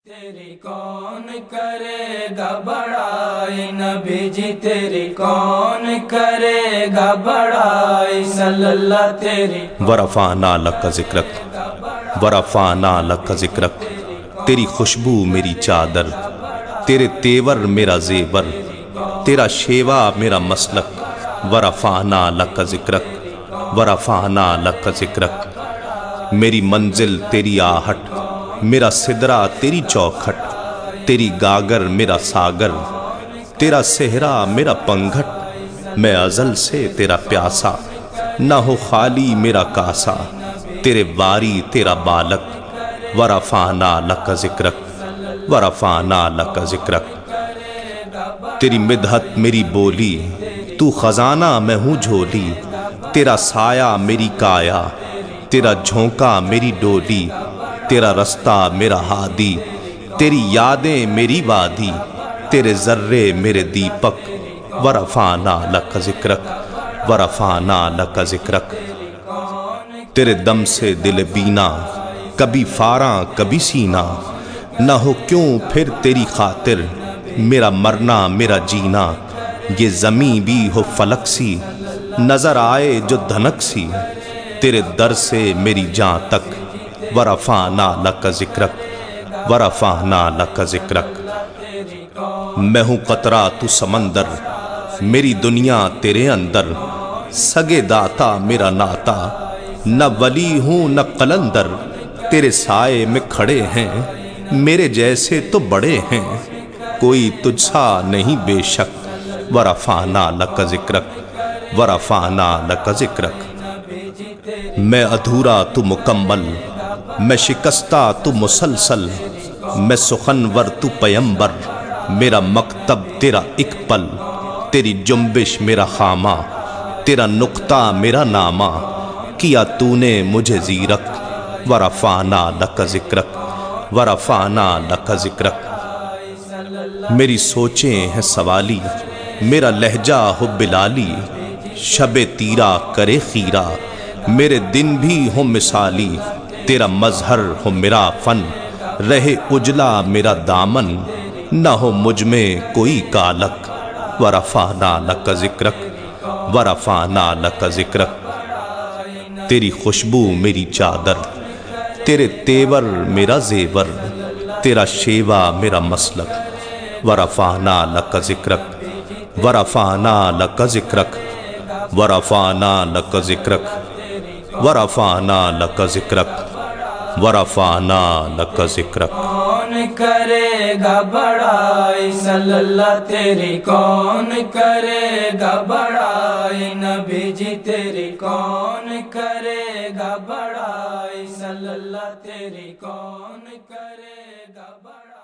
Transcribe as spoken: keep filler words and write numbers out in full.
تیری کون کرے گا بڑائی نبی جی، تیری کون کرے گا بڑائی صلی اللہ تیری ورفعنا لک ذکرک ورفعنا لک ذکرک تیری خوشبو میری چادر، تیرے تیور میرا زیور، تیرا شیوا میرا مسلک۔ ورفعنا لک ذکرک ورفعنا لک ذکرک میری منزل تیری آہٹ، میرا سدرہ تیری چوکھٹ، تیری گاگر میرا ساگر، تیرا صحرا میرا پنگھٹ۔ میں ازل سے تیرا پیاسا، نہ ہو خالی میرا کاسا، تیرے واری تیرا بالک۔ ورفعنا لک ذکرک ورفعنا لک ذکرک تیری مدحت میری بولی، تو خزانہ میں ہوں جھولی، تیرا سایہ میری کایا، تیرا جھونکا میری ڈولی، تیرا رستہ میرا ہادی، تیری یادیں میری وادی، تیرے ذرے میرے دیپک۔ ورفعنا لک ذکرک ورفعنا لک ذکرک تیرے دم سے دل بینا، کبھی فاراں کبھی سینا، نہ ہو کیوں پھر تیری خاطر میرا مرنا میرا جینا۔ یہ زمیں بھی ہو فلک سی، نظر آئے جو دھنک سی، تیرے در سے میری جاں تک۔ ورفعنا لک ذکرک ورفعنا لک ذکرک میں ہوں قطرہ تو سمندر، میری دنیا تیرے اندر، سگے داتا میرا ناتا، نہ ولی ہوں نہ قلندر، تیرے سائے میں کھڑے ہیں میرے جیسے تو بڑے ہیں، کوئی تجھ سا نہیں بے شک۔ ورفعنا لک ذکرک ورفعنا لک ذکرک میں ادھورا تو مکمل، میں شکستہ تو مسلسل، میں سخنور تو پیمبر، میرا مکتب تیرا ایک پل، تیری جنبش میرا خامہ، تیرا نقطہ میرا نامہ، کیا تو نے مجھے زیرک۔ ورفعنا لک ذکرک ورفعنا لک ذکرک میری سوچیں ہیں سوالی، میرا لہجہ ہو بلالی، شب تیرا کرے خیرہ، میرے دن بھی ہوں مثالی، تیرا مظہر ہو میرا فن، رہے اجلا میرا دامن، نہ ہو مجھ میں کوئی کالک۔ ورفعنا لک ذکرک ورفعنا لک ذکرک تیری خوشبو میری چادر، تیرے تیور میرا زیور، تیرا شیوا میرا مسلک۔ ورفعنا لک ذکرک ورفعنا لک ذکرک ورفعنا لک ذکرک ورفعنا لک ذکرک ورفعنا لک ذکرک کون کرے گا بڑائی صلی اللہ تیری کون کرے گا بڑائی نبی جی، تیری کون کرے گا بڑائی صلی اللہ تیری کون کرے گا بڑائی۔